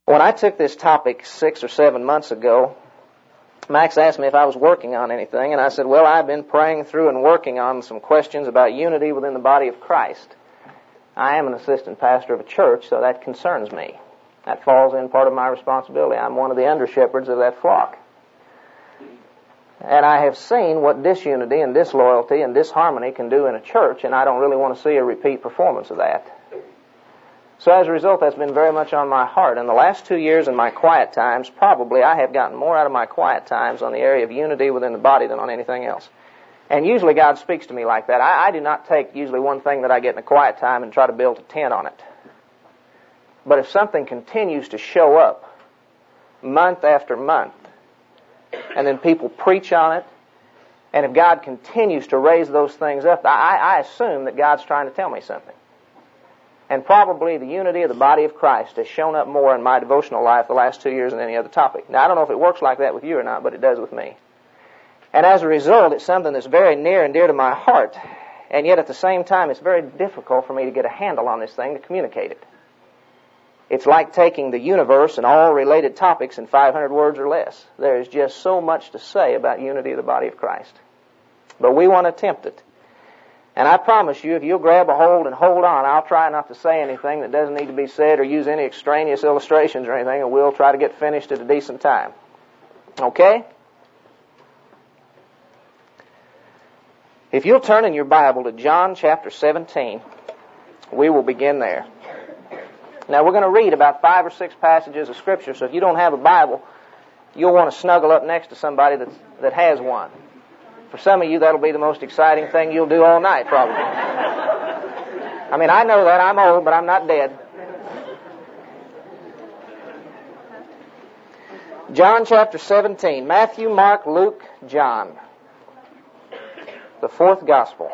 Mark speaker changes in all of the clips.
Speaker 1: When I took this topic 6 or 7 months ago, Max asked me if I was working on anything, and I said, well, I've been praying through and working on some questions about unity within the body of Christ. I am an assistant pastor of a church, so that concerns me. That falls in part of my responsibility. I'm one of the under-shepherds of that flock. And I have seen what disunity and disloyalty and disharmony can do in a church, and I don't really want to see a repeat performance of that. So as a result, that's been very much on my heart. In the last 2 years in my quiet times, probably I have gotten more out of my quiet times on the area of unity within the body than on anything else. And usually God speaks to me like that. I do not take usually one thing that I get in a quiet time and try to build a tent on it. But if something continues to show up month after month, and then people preach on it, and if God continues to raise those things up, I assume that God's trying to tell me something. And probably the unity of the body of Christ has shown up more in my devotional life the last 2 years than any other topic. Now, I don't know if it works like that with you or not, but it does with me. And as a result, it's something that's very near and dear to my heart, and yet at the same time, it's very difficult for me to get a handle on this thing to communicate it. It's like taking the universe and all related topics in 500 words or less. There is just so much to say about unity of the body of Christ. But we want to attempt it. And I promise you, if you'll grab a hold and hold on, I'll try not to say anything that doesn't need to be said or use any extraneous illustrations or anything, and we'll try to get finished at a decent time. Okay? If you'll turn in your Bible to John chapter 17, we will begin there. Now, we're going to read about 5 or 6 passages of Scripture, so if you don't have a Bible, you'll want to snuggle up next to somebody that has one. For some of you, that'll be the most exciting thing you'll do all night, probably. I mean, I know that. I'm old, but I'm not dead. John chapter 17. Matthew, Mark, Luke, John. The fourth gospel.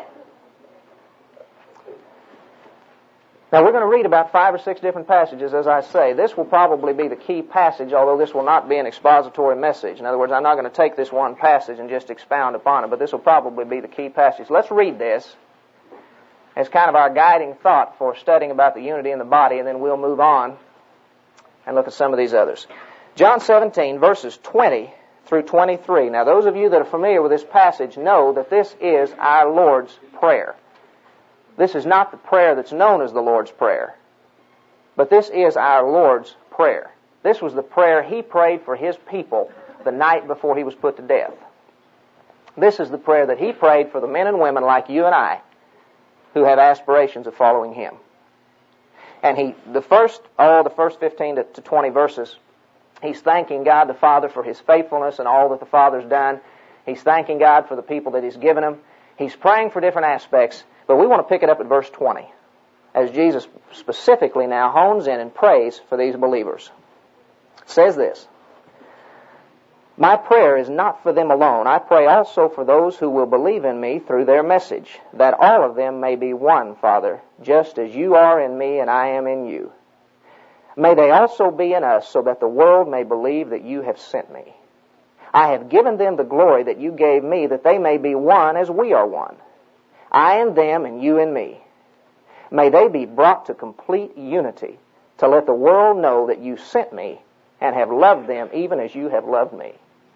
Speaker 1: Now, we're going to read about 5 or 6 different passages, as I say. This will probably be the key passage, although this will not be an expository message. In other words, I'm not going to take this one passage and just expound upon it, but this will probably be the key passage. Let's read this as kind of our guiding thought for studying about the unity in the body, and then we'll move on and look at some of these others. John 17, verses 20 through 23. Now, those of you that are familiar with this passage know that this is our Lord's Prayer. This is not the prayer that's known as the Lord's Prayer, but this is our Lord's Prayer. This was the prayer He prayed for His people the night before He was put to death. This is the prayer that He prayed for the men and women like you and I who have aspirations of following Him. And the first 15 to 20 verses, He's thanking God the Father for His faithfulness and all that the Father's done. He's thanking God for the people that He's given Him. He's praying for different aspects. But we want to pick it up at verse 20, as Jesus specifically now hones in and prays for these believers. It says this, "My prayer is not for them alone. I pray also for those who will believe in me through their message, that all of them may be one, Father, just as you are in me and I am in you. May they also be in us, so that the world may believe that you have sent me. I have given them the glory that you gave me, that they may be one as we are one. I and them and you and me. May they be brought to complete unity, to let the world know that you sent me and have loved them even as you have loved me."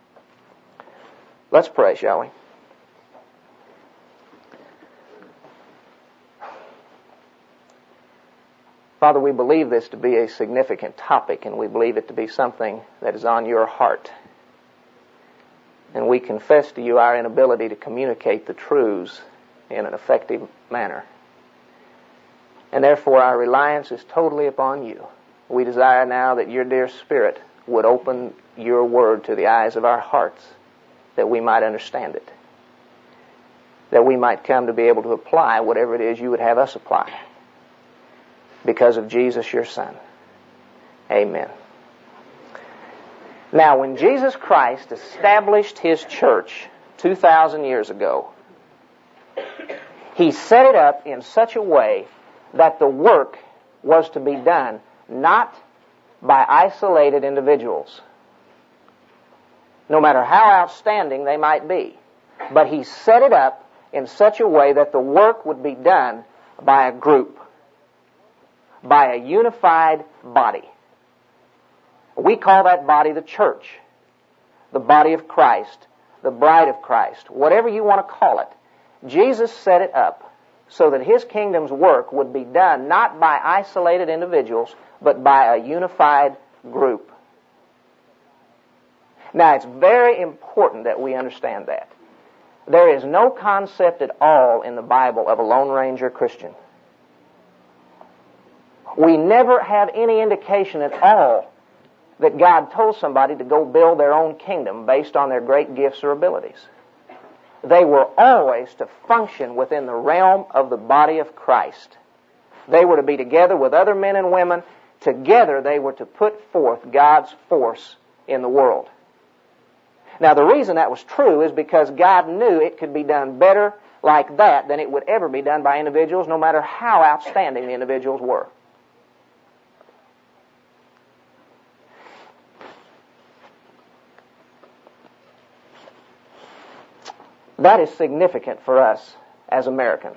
Speaker 1: Let's pray, shall we? Father, we believe this to be a significant topic, and we believe it to be something that is on your heart. And we confess to you our inability to communicate the truths in an effective manner. And therefore our reliance is totally upon you. We desire now that your dear Spirit would open your word to the eyes of our hearts, that we might understand it, that we might come to be able to apply whatever it is you would have us apply, because of Jesus your Son. Amen. Now, when Jesus Christ established His church 2,000 years ago, He set it up in such a way that the work was to be done not by isolated individuals, no matter how outstanding they might be. But He set it up in such a way that the work would be done by a group, by a unified body. We call that body the church, the body of Christ, the bride of Christ, whatever you want to call it. Jesus set it up so that His kingdom's work would be done not by isolated individuals, but by a unified group. Now, it's very important that we understand that. There is no concept at all in the Bible of a Lone Ranger Christian. We never have any indication at all that God told somebody to go build their own kingdom based on their great gifts or abilities. They were always to function within the realm of the body of Christ. They were to be together with other men and women. Together they were to put forth God's force in the world. Now, the reason that was true is because God knew it could be done better like that than it would ever be done by individuals, no matter how outstanding the individuals were. That is significant for us as Americans.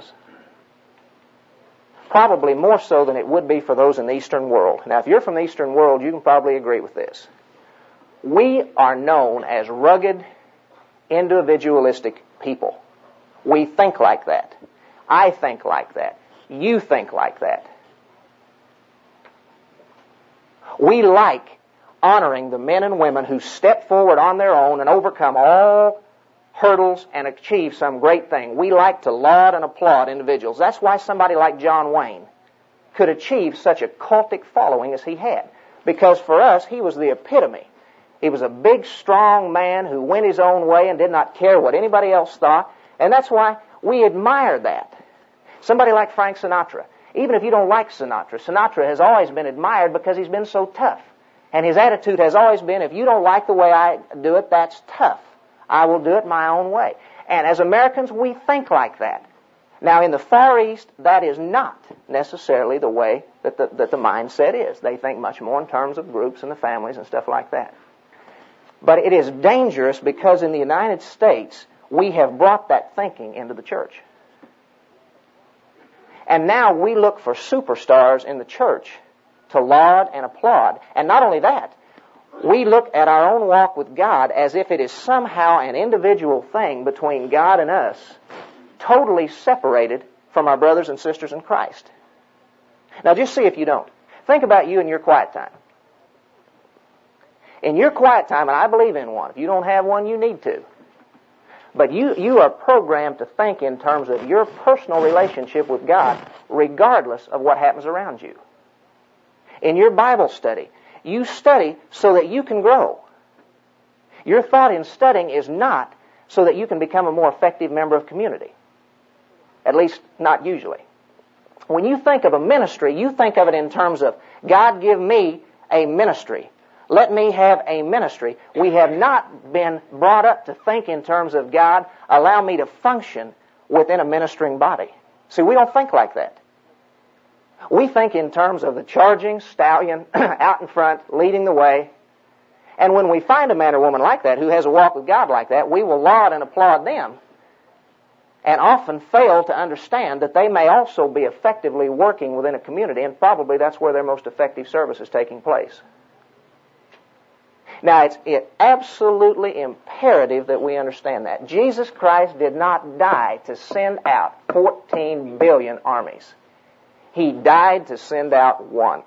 Speaker 1: Probably more so than it would be for those in the Eastern world. Now, if you're from the Eastern world, you can probably agree with this. We are known as rugged, individualistic people. We think like that. I think like that. You think like that. We like honoring the men and women who step forward on their own and overcome all hurdles and achieve some great thing. We like to laud and applaud individuals. That's why somebody like John Wayne could achieve such a cultic following as he had. Because for us, he was the epitome. He was a big, strong man who went his own way and did not care what anybody else thought. And that's why we admire that. Somebody like Frank Sinatra. Even if you don't like Sinatra, Sinatra has always been admired because he's been so tough. And his attitude has always been, if you don't like the way I do it, that's tough. I will do it my own way. And as Americans, we think like that. Now, in the Far East, that is not necessarily the way that the mindset is. They think much more in terms of groups and the families and stuff like that. But it is dangerous because in the United States, we have brought that thinking into the church. And now we look for superstars in the church to laud and applaud. And not only that, we look at our own walk with God as if it is somehow an individual thing between God and us, totally separated from our brothers and sisters in Christ. Now just see if you don't. Think about you in your quiet time. In your quiet time, and I believe in one. If you don't have one, you need to. But you are programmed to think in terms of your personal relationship with God, regardless of what happens around you. In your Bible study, you study so that you can grow. Your thought in studying is not so that you can become a more effective member of community. At least, not usually. When you think of a ministry, you think of it in terms of, God, give me a ministry. Let me have a ministry. We have not been brought up to think in terms of, God, allow me to function within a ministering body. See, we don't think like that. We think in terms of the charging stallion out in front, leading the way. And when we find a man or woman like that who has a walk with God like that, we will laud and applaud them and often fail to understand that they may also be effectively working within a community, and probably that's where their most effective service is taking place. Now, it's absolutely imperative that we understand that. Jesus Christ did not die to send out 14 billion armies. He died to send out one.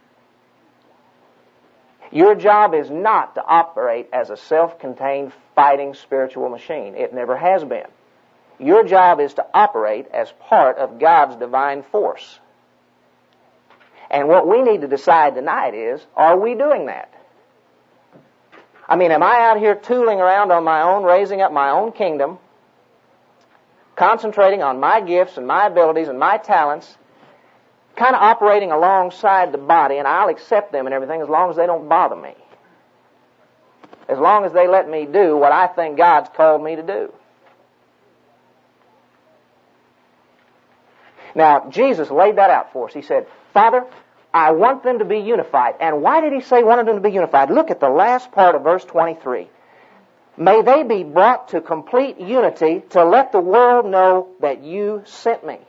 Speaker 1: Your job is not to operate as a self-contained fighting spiritual machine. It never has been. Your job is to operate as part of God's divine force. And what we need to decide tonight is, are we doing that? I mean, am I out here tooling around on my own, raising up my own kingdom, concentrating on my gifts and my abilities and my talents, kind of operating alongside the body, and I'll accept them and everything as long as they don't bother me, as long as they let me do what I think God's called me to do? Now, Jesus laid that out for us. He said, Father, I want them to be unified. And why did he say he wanted them to be unified? Look at the last part of verse 23. May they be brought to complete unity to let the world know that you sent me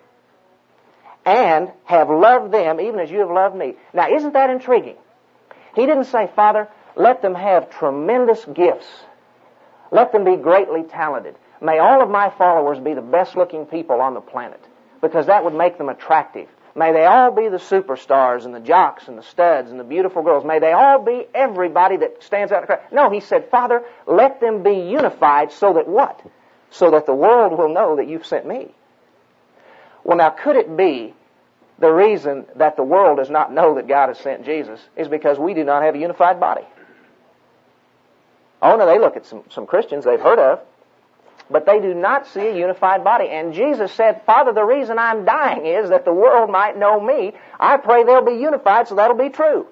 Speaker 1: and have loved them even as you have loved me. Now, isn't that intriguing? He didn't say, Father, let them have tremendous gifts. Let them be greatly talented. May all of my followers be the best-looking people on the planet, because that would make them attractive. May they all be the superstars and the jocks and the studs and the beautiful girls. May they all be everybody that stands out in the crowd. No, he said, Father, let them be unified so that what? So that the world will know that you've sent me. Well, now, could it be the reason that the world does not know that God has sent Jesus is because we do not have a unified body? Oh, no, they look at some Christians they've heard of, but they do not see a unified body. And Jesus said, Father, the reason I'm dying is that the world might know me. I pray they'll be unified so that'll be true.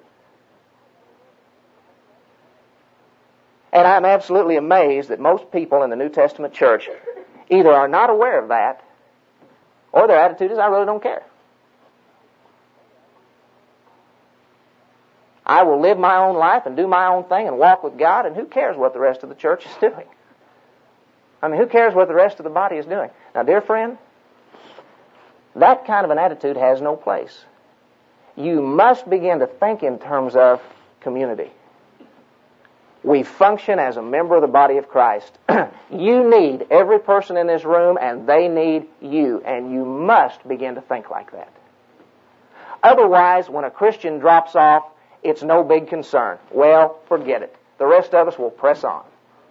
Speaker 1: And I'm absolutely amazed that most people in the New Testament church either are not aware of that, or their attitude is, I really don't care. I will live my own life and do my own thing and walk with God, and who cares what the rest of the church is doing? I mean, who cares what the rest of the body is doing? Now, dear friend, that kind of an attitude has no place. You must begin to think in terms of community. We function as a member of the body of Christ. You need every person in this room, and they need you, and you must begin to think like that. Otherwise, when a Christian drops off, it's no big concern. Well, forget it. The rest of us will press on.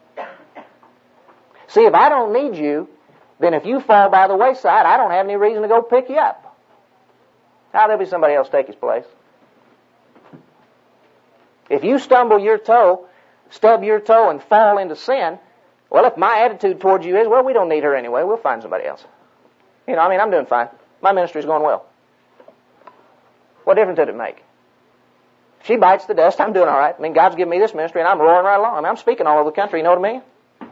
Speaker 1: See, if I don't need you, then if you fall by the wayside, I don't have any reason to go pick you up. How there'll be somebody else take his place? If you stub your toe, and fall into sin, well, if my attitude towards you is, well, we don't need her anyway, we'll find somebody else. I'm doing fine. My ministry's going well. What difference did it make? If she bites the dust, I'm doing all right. God's given me this ministry, and I'm roaring right along. I'm speaking all over the country, you know what I mean?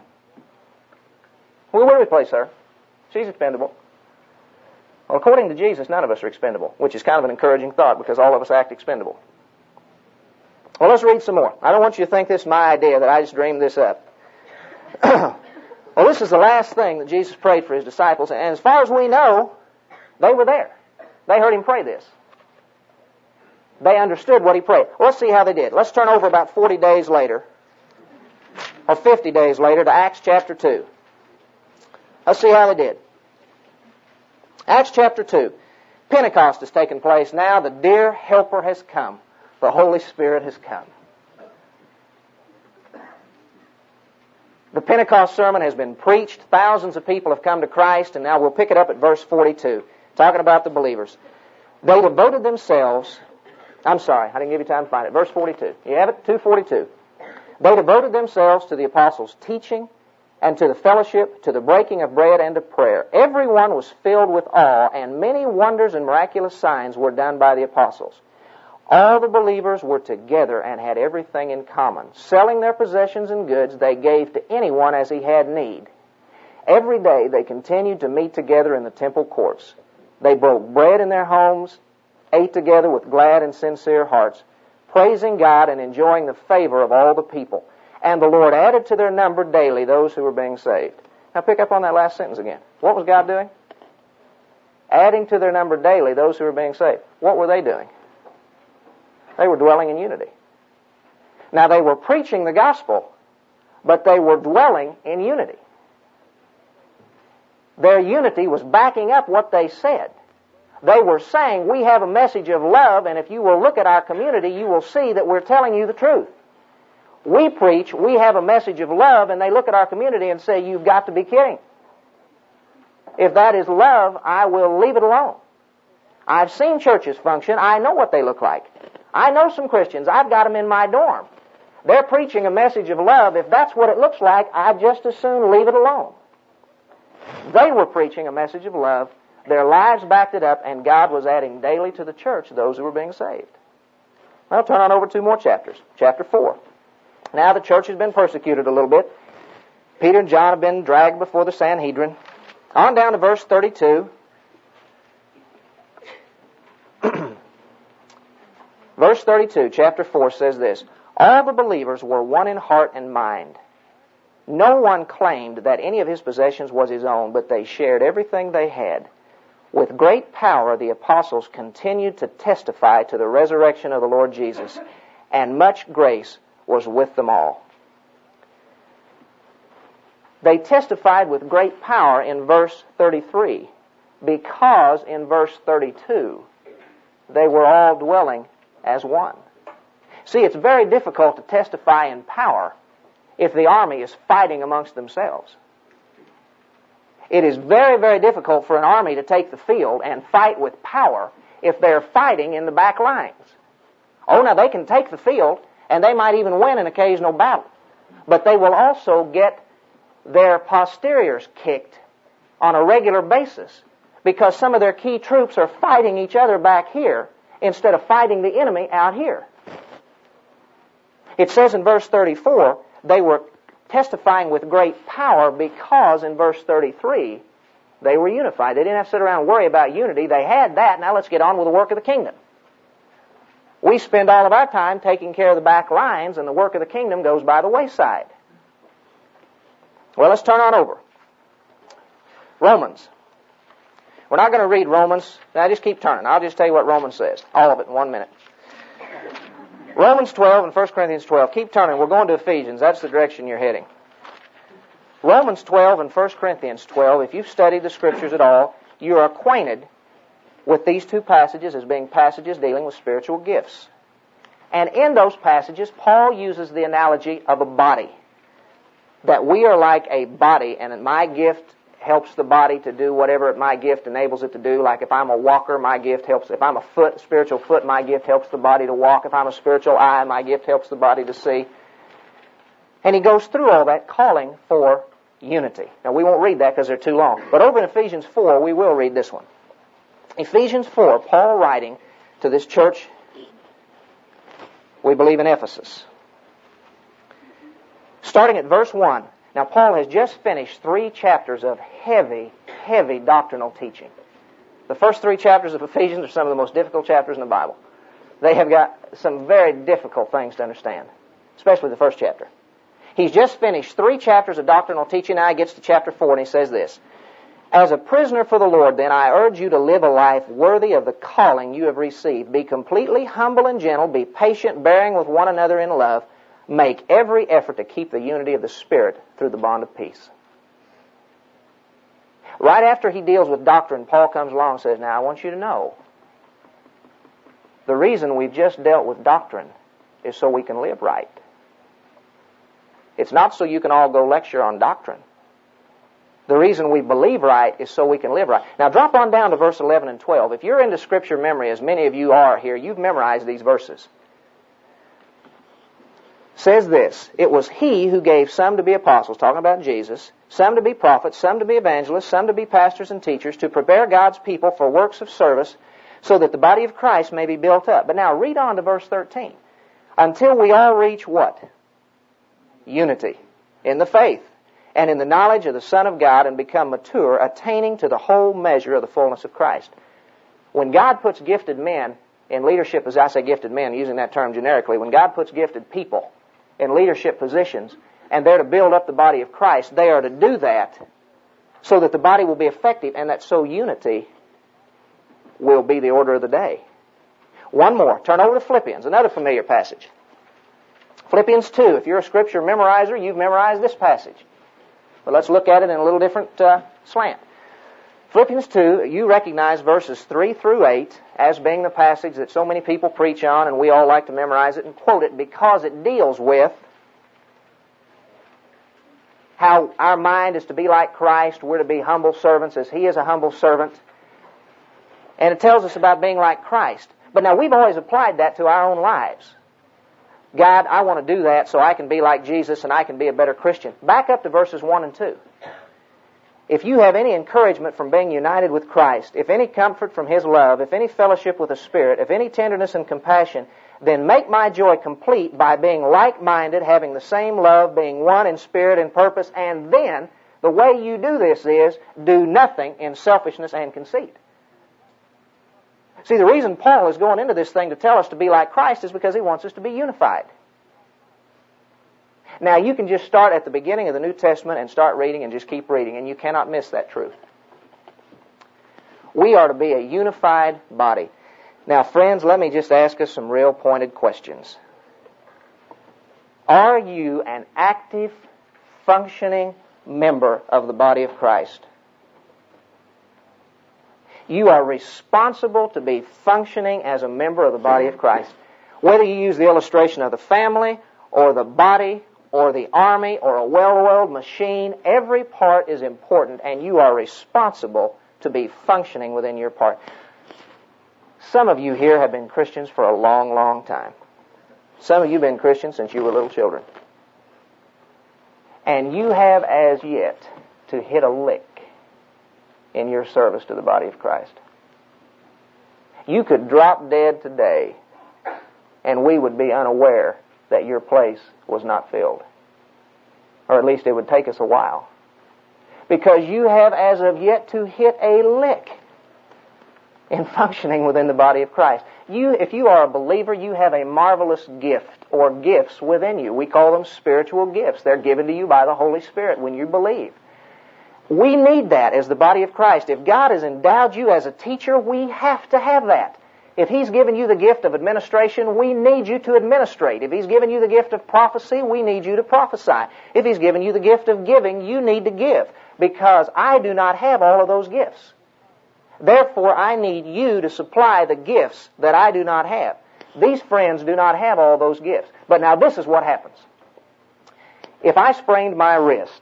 Speaker 1: Well, where do we place her? She's expendable. Well, according to Jesus, none of us are expendable, which is kind of an encouraging thought because all of us act expendable. Well, let's read some more. I don't want you to think this is my idea, that I just dreamed this up. Well, this is the last thing that Jesus prayed for his disciples, and as far as we know, they were there. They heard him pray this. They understood what he prayed. Well, let's see how they did. Let's turn over about 40 days later, or 50 days later, to Acts chapter 2. Let's see how they did. Acts chapter 2. Pentecost has taken place now. The dear Helper has come. The Holy Spirit has come. The Pentecost sermon has been preached. Thousands of people have come to Christ, and now we'll pick it up at verse 42, talking about the believers. They devoted themselves... I didn't give you time to find it. Verse 42. You have it? 2:42. They devoted themselves to the apostles' teaching and to the fellowship, to the breaking of bread and to prayer. Everyone was filled with awe, and many wonders and miraculous signs were done by the apostles. All the believers were together and had everything in common. Selling their possessions and goods, they gave to anyone as he had need. Every day they continued to meet together in the temple courts. They broke bread in their homes, ate together with glad and sincere hearts, praising God and enjoying the favor of all the people. And the Lord added to their number daily those who were being saved. Now pick up on that last sentence again. What was God doing? Adding to their number daily those who were being saved. What were they doing? They were dwelling in unity. Now they were preaching the gospel, but they were dwelling in unity. Their unity was backing up what they said. They were saying, we have a message of love, and if you will look at our community, you will see that we're telling you the truth. We preach, we have a message of love, and they look at our community and say, you've got to be kidding. If that is love, I will leave it alone. I've seen churches function. I know what they look like. I know some Christians. I've got them in my dorm. They're preaching a message of love. If that's what it looks like, I'd just as soon leave it alone. They were preaching a message of love. Their lives backed it up, and God was adding daily to the church those who were being saved. Well, turn on over 2 more chapters. Chapter 4. Now the church has been persecuted a little bit. Peter and John have been dragged before the Sanhedrin. On down to verse 32. Verse 32, chapter 4 says this, all the believers were one in heart and mind. No one claimed that any of his possessions was his own, but they shared everything they had. With great power, the apostles continued to testify to the resurrection of the Lord Jesus, and much grace was with them all. They testified with great power in verse 33, because in verse 32, they were all dwelling as one. See, it's very difficult to testify in power if the army is fighting amongst themselves. It is very, very difficult for an army to take the field and fight with power if they're fighting in the back lines. Oh, now they can take the field, and they might even win an occasional battle. But they will also get their posteriors kicked on a regular basis because some of their key troops are fighting each other back here instead of fighting the enemy out here. It says in verse 34, they were testifying with great power because in verse 33, they were unified. They didn't have to sit around and worry about unity. They had that. Now let's get on with the work of the kingdom. We spend all of our time taking care of the back lines, and the work of the kingdom goes by the wayside. Well, let's turn on over. Romans. We're not going to read Romans. Now, just keep turning. I'll just tell you what Romans says. All of it in 1 minute. Romans 12 and 1 Corinthians 12. Keep turning. We're going to Ephesians. That's the direction you're heading. Romans 12 and 1 Corinthians 12, if you've studied the Scriptures at all, you're acquainted with these two passages as being passages dealing with spiritual gifts. And in those passages, Paul uses the analogy of a body. That we are like a body, and that my gift helps the body to do whatever my gift enables it to do. Like if I'm a walker, my gift helps. If I'm a foot, spiritual foot, my gift helps the body to walk. If I'm a spiritual eye, my gift helps the body to see. And he goes through all that, calling for unity. Now, we won't read that because they're too long. But over in Ephesians 4, we will read this one. Ephesians 4, Paul writing to this church, we believe in Ephesus. Starting at verse 1. Now, Paul has just finished 3 chapters of heavy, heavy doctrinal teaching. The first 3 chapters of Ephesians are some of the most difficult chapters in the Bible. They have got some very difficult things to understand, especially the first chapter. He's just finished 3 chapters of doctrinal teaching. Now he gets to chapter 4, and he says this. As a prisoner for the Lord, then, I urge you to live a life worthy of the calling you have received. Be completely humble and gentle. Be patient, bearing with one another in love. Make every effort to keep the unity of the Spirit through the bond of peace. Right after he deals with doctrine, Paul comes along and says, now I want you to know, the reason we've just dealt with doctrine is so we can live right. It's not so you can all go lecture on doctrine. The reason we believe right is so we can live right. Now drop on down to verse 11 and 12. If you're into Scripture memory, as many of you are here, you've memorized these verses. Says this, it was he who gave some to be apostles, talking about Jesus, some to be prophets, some to be evangelists, some to be pastors and teachers, to prepare God's people for works of service, so that the body of Christ may be built up. But now read on to verse 13. Until we all reach what? Unity in the faith and in the knowledge of the Son of God, and become mature, attaining to the whole measure of the fullness of Christ. When God puts gifted men in leadership, as I say gifted men, using that term generically, when God puts gifted people in leadership positions, and they're to build up the body of Christ, they are to do that so that the body will be effective, and that so unity will be the order of the day. One more. Turn over to Philippians, another familiar passage. Philippians 2. If you're a Scripture memorizer, you've memorized this passage. But let's look at it in a little different slant. Philippians 2, you recognize verses 3 through 8 as being the passage that so many people preach on, and we all like to memorize it and quote it because it deals with how our mind is to be like Christ. We're to be humble servants as He is a humble servant. And it tells us about being like Christ. But now we've always applied that to our own lives. God, I want to do that so I can be like Jesus and I can be a better Christian. Back up to verses 1 and 2. If you have any encouragement from being united with Christ, if any comfort from His love, if any fellowship with the Spirit, if any tenderness and compassion, then make my joy complete by being like-minded, having the same love, being one in spirit and purpose, and then the way you do this is do nothing in selfishness and conceit. See, the reason Paul is going into this thing to tell us to be like Christ is because he wants us to be unified. Now, you can just start at the beginning of the New Testament and start reading and just keep reading, and you cannot miss that truth. We are to be a unified body. Now, friends, let me just ask us some real pointed questions. Are you an active, functioning member of the body of Christ? You are responsible to be functioning as a member of the body of Christ. Whether you use the illustration of the family or the body or the army or a well-oiled machine, every part is important, and you are responsible to be functioning within your part. Some of you here have been Christians for a long, long time. Some of you have been Christians since you were little children. And you have as yet to hit a lick in your service to the body of Christ. You could drop dead today, and we would be unaware that your place was not filled. Or at least it would take us a while. Because you have as of yet to hit a lick in functioning within the body of Christ. If you are a believer, you have a marvelous gift or gifts within you. We call them spiritual gifts. They're given to you by the Holy Spirit when you believe. We need that as the body of Christ. If God has endowed you as a teacher, we have to have that. If He's given you the gift of administration, we need you to administrate. If He's given you the gift of prophecy, we need you to prophesy. If He's given you the gift of giving, you need to give. Because I do not have all of those gifts. Therefore, I need you to supply the gifts that I do not have. These friends do not have all those gifts. But now this is what happens. If I sprained my wrist,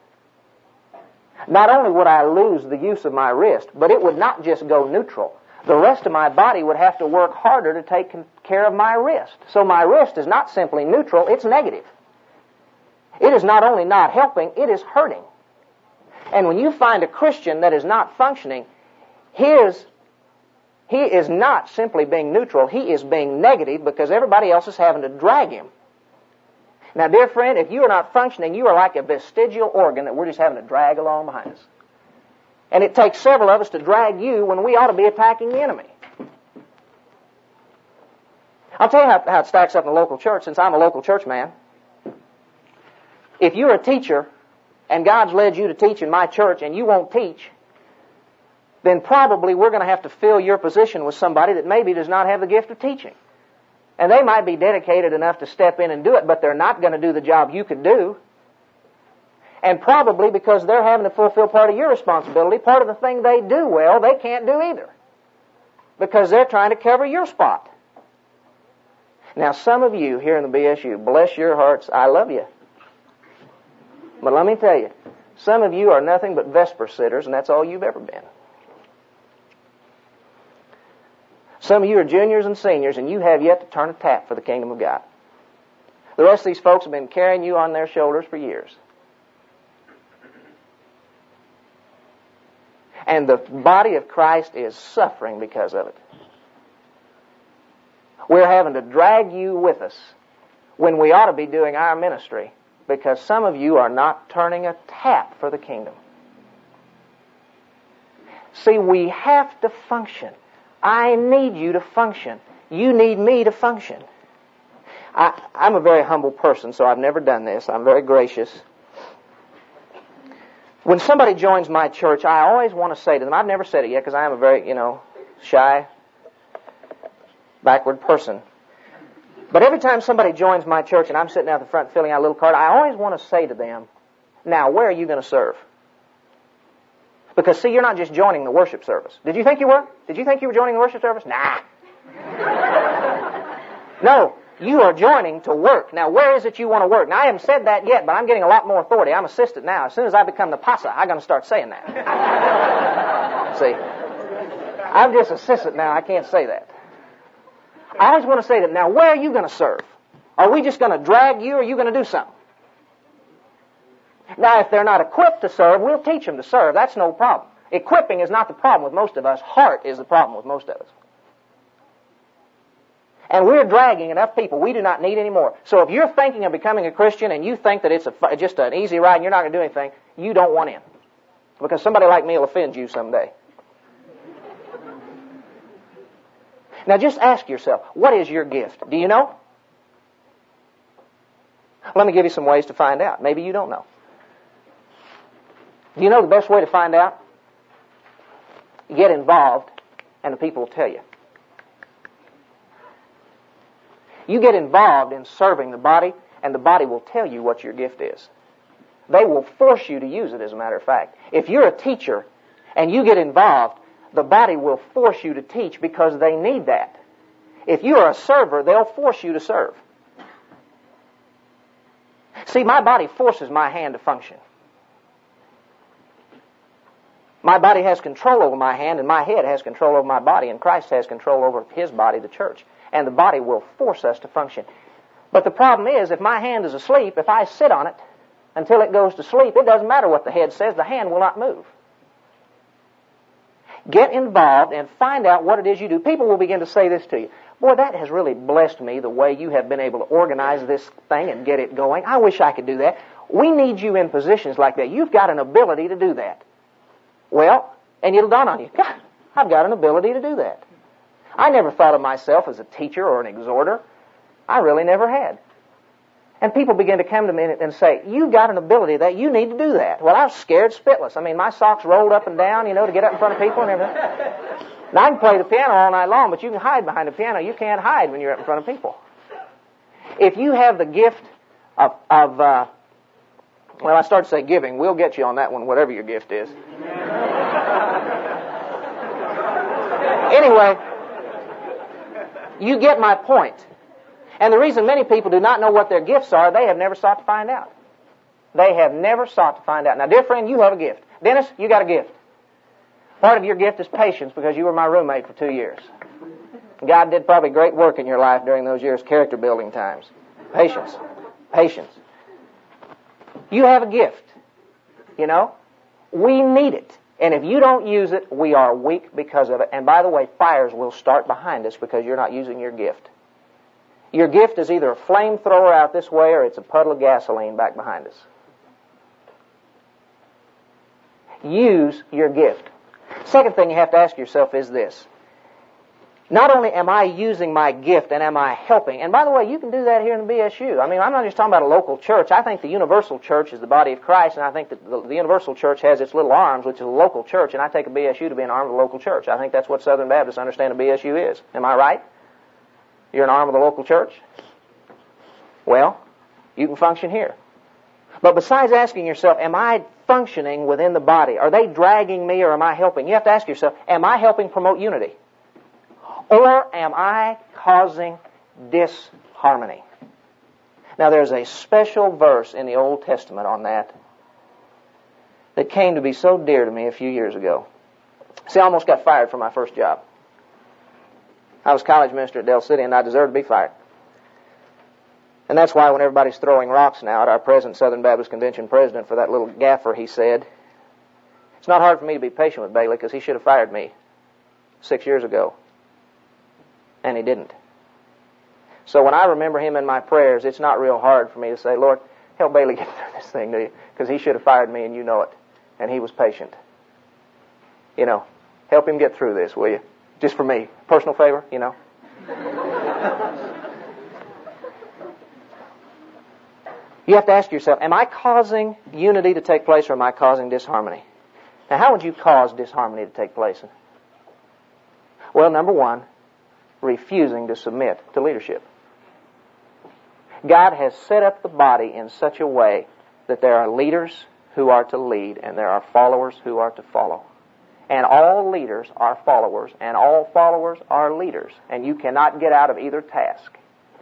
Speaker 1: not only would I lose the use of my wrist, but it would not just go neutral. The rest of my body would have to work harder to take care of my wrist. So my wrist is not simply neutral, it's negative. It is not only not helping, it is hurting. And when you find a Christian that is not functioning, he is not simply being neutral, he is being negative because everybody else is having to drag him. Now, dear friend, if you are not functioning, you are like a vestigial organ that we're just having to drag along behind us. And it takes several of us to drag you when we ought to be attacking the enemy. I'll tell you how it stacks up in the local church, since I'm a local church man. If you're a teacher and God's led you to teach in my church and you won't teach, then probably we're going to have to fill your position with somebody that maybe does not have the gift of teaching. And they might be dedicated enough to step in and do it, but they're not going to do the job you could do. And probably because they're having to fulfill part of your responsibility, part of the thing they do well, they can't do either. Because they're trying to cover your spot. Now, some of you here in the BSU, bless your hearts, I love you. But let me tell you, some of you are nothing but Vesper sitters, and that's all you've ever been. Some of you are juniors and seniors, and you have yet to turn a tap for the kingdom of God. The rest of these folks have been carrying you on their shoulders for years. And the body of Christ is suffering because of it. We're having to drag you with us when we ought to be doing our ministry because some of you are not turning a tap for the kingdom. See, we have to function. I need you to function. You need me to function. I'm a very humble person, so I've never done this. I'm very gracious. When somebody joins my church, I always want to say to them, I've never said it yet because I am a very, shy, backward person. But every time somebody joins my church and I'm sitting out the front filling out a little card, I always want to say to them, now, where are you going to serve? Because, see, you're not just joining the worship service. Did you think you were? Did you think you were joining the worship service? Nah. No, you are joining to work. Now, where is it you want to work? Now, I haven't said that yet, but I'm getting a lot more authority. I'm assistant now. As soon as I become the pasa, I'm going to start saying that. See, I'm just assistant now. I can't say that. I always want to say that. Now, where are you going to serve? Are we just going to drag you, or are you going to do something? Now, if they're not equipped to serve, we'll teach them to serve. That's no problem. Equipping is not the problem with most of us. Heart is the problem with most of us. And we're dragging enough people we do not need anymore. So if you're thinking of becoming a Christian and you think that it's just an easy ride and you're not going to do anything, you don't want in. Because somebody like me will offend you someday. Now just ask yourself, what is your gift? Do you know? Let me give you some ways to find out. Maybe you don't know. Do you know the best way to find out? Get involved, and the people will tell you. You get involved in serving the body, and the body will tell you what your gift is. They will force you to use it, as a matter of fact. If you're a teacher and you get involved, the body will force you to teach because they need that. If you are a server, they'll force you to serve. See, my body forces my hand to function. My body has control over my hand, and my head has control over my body, and Christ has control over His body, the church. And the body will force us to function. But the problem is, if my hand is asleep, if I sit on it until it goes to sleep, it doesn't matter what the head says, the hand will not move. Get involved and find out what it is you do. People will begin to say this to you. Boy, that has really blessed me, the way you have been able to organize this thing and get it going. I wish I could do that. We need you in positions like that. You've got an ability to do that. Well, and it'll dawn on you, God, I've got an ability to do that. I never thought of myself as a teacher or an exhorter. I really never had. And people begin to come to me and say, you've got an ability that you need to do that. Well, I was scared spitless. I mean, my socks rolled up and down, to get up in front of people and everything. Now, I can play the piano all night long, but you can hide behind the piano. You can't hide when you're up in front of people. If you have the gift of I start to say giving. We'll get you on that one, whatever your gift is. Anyway, you get my point. And the reason many people do not know what their gifts are, they have never sought to find out. They have never sought to find out. Now, dear friend, you have a gift. Dennis, you got a gift. Part of your gift is patience because you were my roommate for 2 years. God did probably great work in your life during those years, character building times. Patience. Patience. You have a gift. We need it. And if you don't use it, we are weak because of it. And by the way, fires will start behind us because you're not using your gift. Your gift is either a flamethrower out this way or it's a puddle of gasoline back behind us. Use your gift. Second thing you have to ask yourself is this. Not only am I using my gift and am I helping, and by the way, you can do that here in the BSU. I mean, I'm not just talking about a local church. I think the universal church is the body of Christ, and I think that the universal church has its little arms, which is a local church, and I take a BSU to be an arm of the local church. I think that's what Southern Baptists understand a BSU is. Am I right? You're an arm of the local church? Well, you can function here. But besides asking yourself, am I functioning within the body? Are they dragging me or am I helping? You have to ask yourself, am I helping promote unity? Or am I causing disharmony? Now, there's a special verse in the Old Testament on that came to be so dear to me a few years ago. See, I almost got fired from my first job. I was college minister at Del City, and I deserved to be fired. And that's why when everybody's throwing rocks now at our present Southern Baptist Convention president for that little gaffer he said, it's not hard for me to be patient with Bailey because he should have fired me 6 years ago. And he didn't. So when I remember him in my prayers, it's not real hard for me to say, Lord, help Bailey get through this thing, do you? Because he should have fired me and you know it. And he was patient. Help him get through this, will you? Just for me. Personal favor, You have to ask yourself, am I causing unity to take place or am I causing disharmony? Now, how would you cause disharmony to take place? Well, number one, refusing to submit to leadership. God has set up the body in such a way that there are leaders who are to lead and there are followers who are to follow. And all leaders are followers and all followers are leaders. And you cannot get out of either task.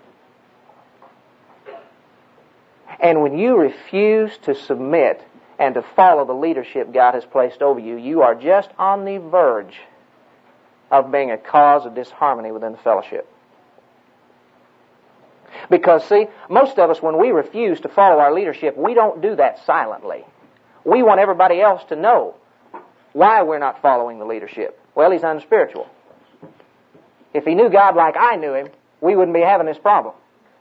Speaker 1: And when you refuse to submit and to follow the leadership God has placed over you, you are just on the verge of being a cause of disharmony within the fellowship. Because, see, most of us, when we refuse to follow our leadership, we don't do that silently. We want everybody else to know why we're not following the leadership. Well, he's unspiritual. If he knew God like I knew him, we wouldn't be having this problem.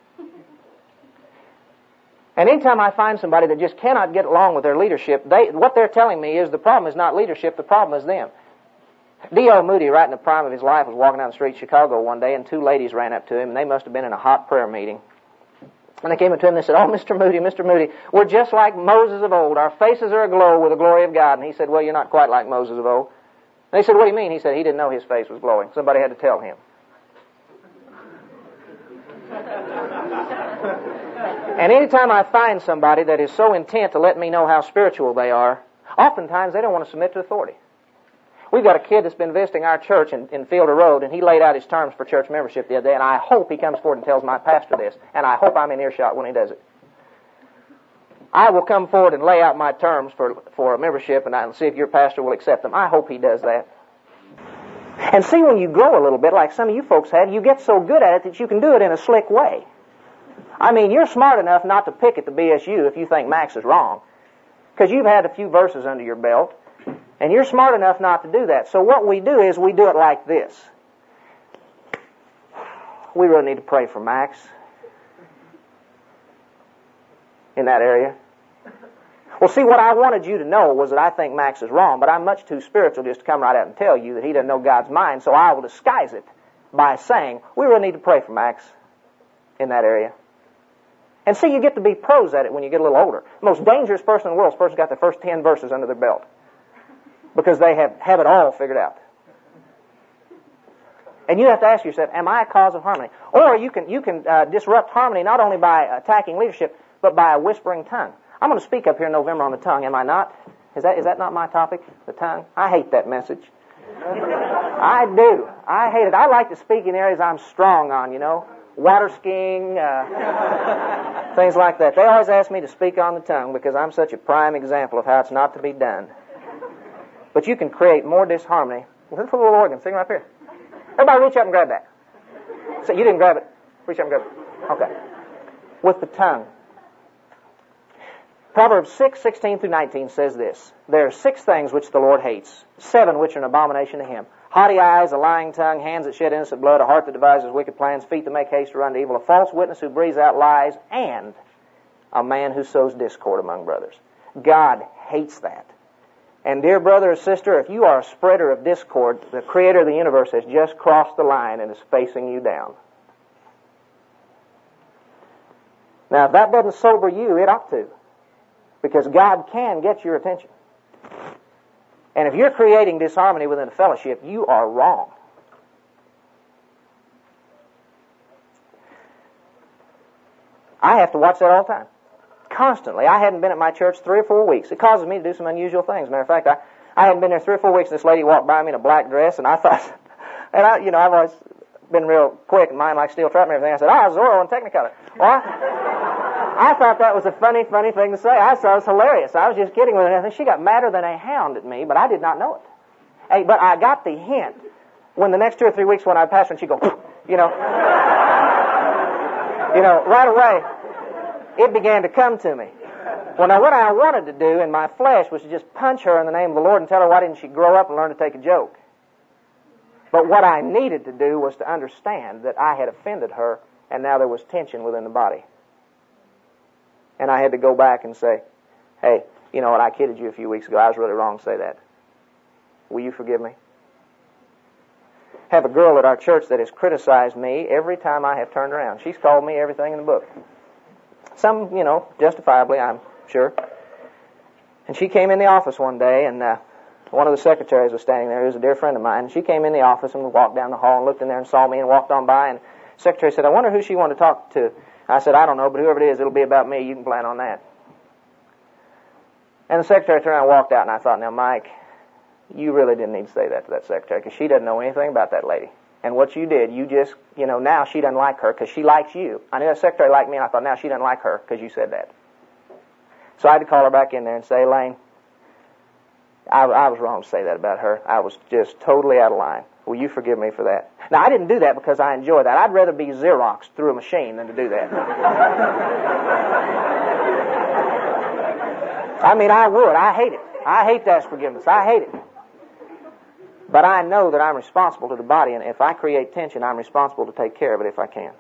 Speaker 1: And anytime I find somebody that just cannot get along with their leadership, what they're telling me is the problem is not leadership, the problem is them. D.L. Moody, right in the prime of his life, was walking down the street in Chicago one day, and two ladies ran up to him, and they must have been in a hot prayer meeting. And they came up to him and they said, "Oh, Mr. Moody, we're just like Moses of old. Our faces are aglow with the glory of God." And he said, "Well, you're not quite like Moses of old." And they said, "What do you mean?" He said, "He didn't know his face was glowing. Somebody had to tell him." And anytime I find somebody that is so intent to let me know how spiritual they are, oftentimes they don't want to submit to authority. We've got a kid that's been visiting our church in Fielder Road, and he laid out his terms for church membership the other day, and I hope he comes forward and tells my pastor this, and I hope I'm in earshot when he does it. I will come forward and lay out my terms for a membership, and I'll see if your pastor will accept them. I hope he does that. And see, when you grow a little bit, like some of you folks had, you get so good at it that you can do it in a slick way. I mean, you're smart enough not to pick at the BSU if you think Max is wrong, because you've had a few verses under your belt, and you're smart enough not to do that. So what we do is we do it like this. We really need to pray for Max in that area. Well, see, what I wanted you to know was that I think Max is wrong, but I'm much too spiritual just to come right out and tell you that he doesn't know God's mind, so I will disguise it by saying, we really need to pray for Max in that area. And see, you get to be pros at it when you get a little older. The most dangerous person in the world is the person who's got the first 10 verses under their belt, because they have it all figured out. And you have to ask yourself, am I a cause of harmony? Or you can disrupt harmony not only by attacking leadership, but by a whispering tongue. I'm going to speak up here in November on the tongue, am I not? Is that not my topic, the tongue? I hate that message. I do. I hate it. I like to speak in areas I'm strong on, you know. Water skiing, things like that. They always ask me to speak on the tongue because I'm such a prime example of how it's not to be done. But you can create more disharmony. Listen for the little organ, sing right here. Everybody reach up and grab that. So you didn't grab it. Reach up and grab it. Okay. With the tongue. Proverbs 6:16 through 19 says this. There are 6 things which the Lord hates, 7 which are an abomination to him. Haughty eyes, a lying tongue, hands that shed innocent blood, a heart that devises wicked plans, feet that make haste to run to evil, a false witness who breathes out lies, and a man who sows discord among brothers. God hates that. And dear brother or sister, if you are a spreader of discord, the Creator of the universe has just crossed the line and is facing you down. Now, if that doesn't sober you, it ought to. Because God can get your attention. And if you're creating disharmony within a fellowship, you are wrong. I have to watch that all the time. Constantly. I hadn't been at my church 3 or 4 weeks. It causes me to do some unusual things. Matter of fact, I hadn't been there 3 or 4 weeks, and this lady walked by me in a black dress, and I thought, and I've always been real quick in mind, like steel trap and everything. I said, Zorro in Technicolor. Well, I thought that was a funny thing to say. I thought it was hilarious. I was just kidding with her. She got madder than a hound at me, but I did not know it. Hey, but I got the hint when the next 2 or 3 weeks when I passed her and she'd go, right away, it began to come to me. Well, now what I wanted to do in my flesh was to just punch her in the name of the Lord and tell her why didn't she grow up and learn to take a joke. But what I needed to do was to understand that I had offended her and now there was tension within the body. And I had to go back and say, hey, you know what, I kidded you a few weeks ago. I was really wrong to say that. Will you forgive me? Have a girl at our church that has criticized me every time I have turned around. She's called me everything in the book. Some, justifiably, I'm sure. And she came in the office one day, and one of the secretaries was standing there, who's a dear friend of mine. And she came in the office and walked down the hall and looked in there and saw me and walked on by. And the secretary said, I wonder who she wanted to talk to. I said, I don't know, but whoever it is, it'll be about me. You can plan on that. And the secretary turned around and walked out, and I thought, now, Mike, you really didn't need to say that to that secretary, because she doesn't know anything about that lady. And what you did, you just, now she doesn't like her because she likes you. I knew that secretary liked me, and I thought, now she doesn't like her because you said that. So I had to call her back in there and say, Elaine, I was wrong to say that about her. I was just totally out of line. Will you forgive me for that? Now, I didn't do that because I enjoy that. I'd rather be Xeroxed through a machine than to do that. I mean, I would. I hate it. I hate to ask forgiveness. I hate it. But I know that I'm responsible to the body, and if I create tension, I'm responsible to take care of it if I can.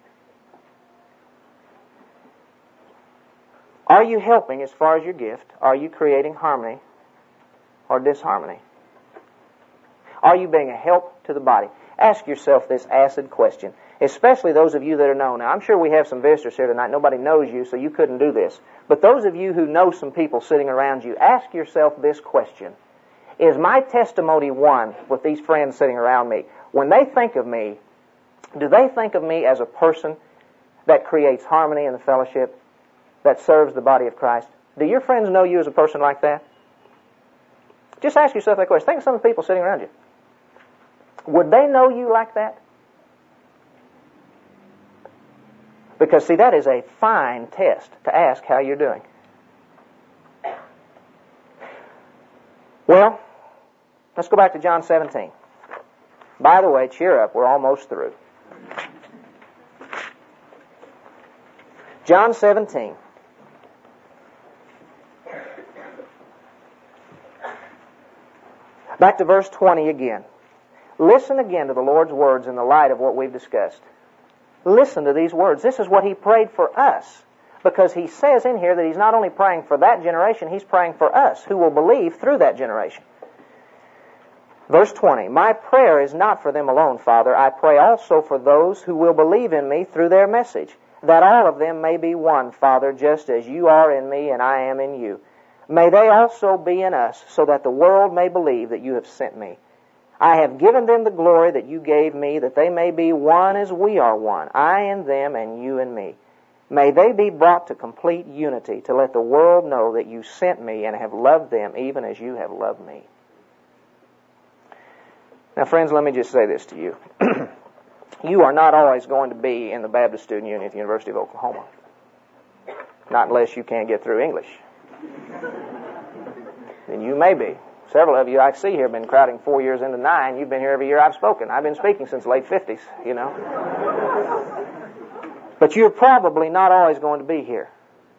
Speaker 1: Are you helping as far as your gift? Are you creating harmony or disharmony? Are you being a help to the body? Ask yourself this acid question, especially those of you that are known. Now, I'm sure we have some visitors here tonight. Nobody knows you, so you couldn't do this. But those of you who know some people sitting around you, ask yourself this question. Is my testimony one with these friends sitting around me? When they think of me, do they think of me as a person that creates harmony in the fellowship? that serves the body of Christ? Do your friends know you as a person like that? Just ask yourself that question. Think of some of the people sitting around you. Would they know you like that? Because, see, that is a fine test to ask how you're doing. Well, let's go back to John 17. By the way, cheer up. We're almost through. John 17. Back to verse 20 again. Listen again to the Lord's words in the light of what we've discussed. Listen to these words. This is what He prayed for us. Because He says in here that He's not only praying for that generation, He's praying for us who will believe through that generation. Verse 20, My prayer is not for them alone, Father. I pray also for those who will believe in me through their message, that all of them may be one, Father, just as you are in me and I am in you. May they also be in us, so that the world may believe that you have sent me. I have given them the glory that you gave me, that they may be one as we are one, I and them and you and me. May they be brought to complete unity, to let the world know that you sent me and have loved them even as you have loved me. Now, friends, let me just say this to you. You are not always going to be in the Baptist Student Union at the University of Oklahoma. Not unless you can't get through English. Then you may be. Several of you I see here have been crowding 4 years into 9. You've been here every year I've spoken. I've been speaking since the late 50s, you know. But you're probably not always going to be here.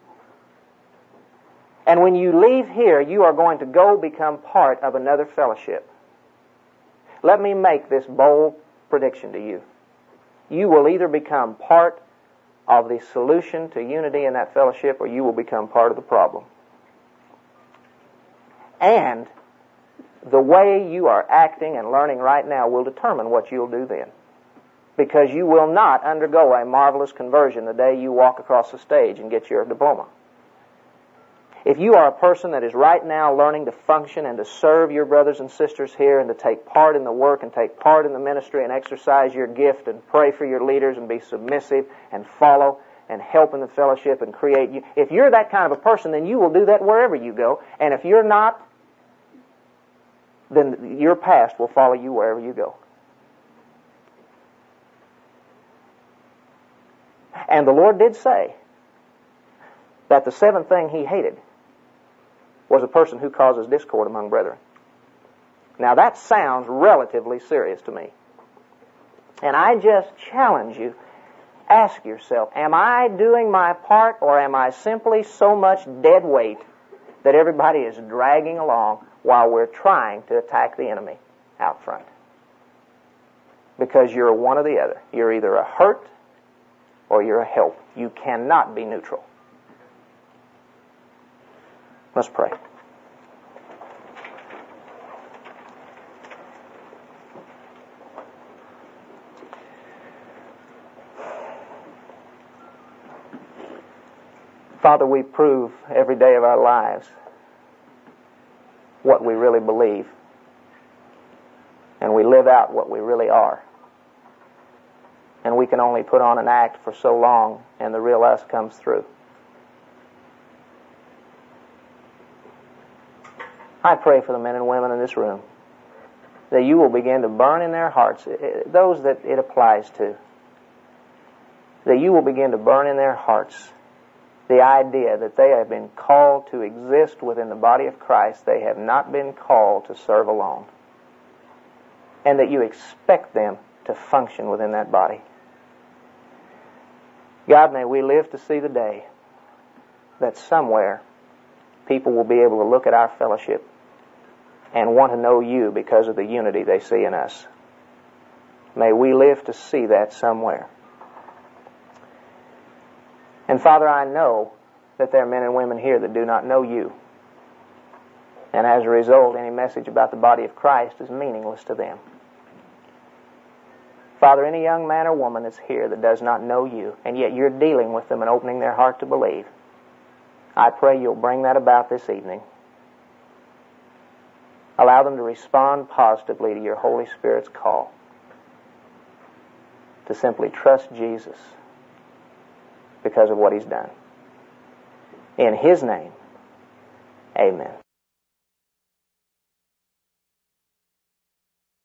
Speaker 1: And when you leave here, you are going to go become part of another fellowship. Let me make this bold prediction to you. You will either become part of the solution to unity in that fellowship, or you will become part of the problem. And the way you are acting and learning right now will determine what you'll do then. Because you will not undergo a marvelous conversion the day you walk across the stage and get your diploma. If you are a person that is right now learning to function and to serve your brothers and sisters here and to take part in the work and take part in the ministry and exercise your gift and pray for your leaders and be submissive and follow and help in the fellowship and create, if you're that kind of a person, then you will do that wherever you go. And if you're not, then your past will follow you wherever you go. And the Lord did say that the seventh thing He hated was a person who causes discord among brethren. Now that sounds relatively serious to me. And I just challenge you, ask yourself, am I doing my part, or am I simply so much dead weight that everybody is dragging along while we're trying to attack the enemy out front? Because you're one or the other. You're either a hurt or you're a help. You cannot be neutral. Let's pray. Father, we prove every day of our lives what we really believe, and we live out what we really are. And we can only put on an act for so long, and the real us comes through. I pray for the men and women in this room that you will begin to burn in their hearts, those that it applies to, that you will begin to burn in their hearts the idea that they have been called to exist within the body of Christ. They have not been called to serve alone. And that you expect them to function within that body. God, may we live to see the day that somewhere people will be able to look at our fellowship and want to know you because of the unity they see in us. May we live to see that somewhere. And Father, I know that there are men and women here that do not know you. And as a result, any message about the body of Christ is meaningless to them. Father, any young man or woman that's here that does not know you, and yet you're dealing with them and opening their heart to believe, I pray you'll bring that about this evening. Allow them to respond positively to your Holy Spirit's call to simply trust Jesus because of what He's done. In His name, amen.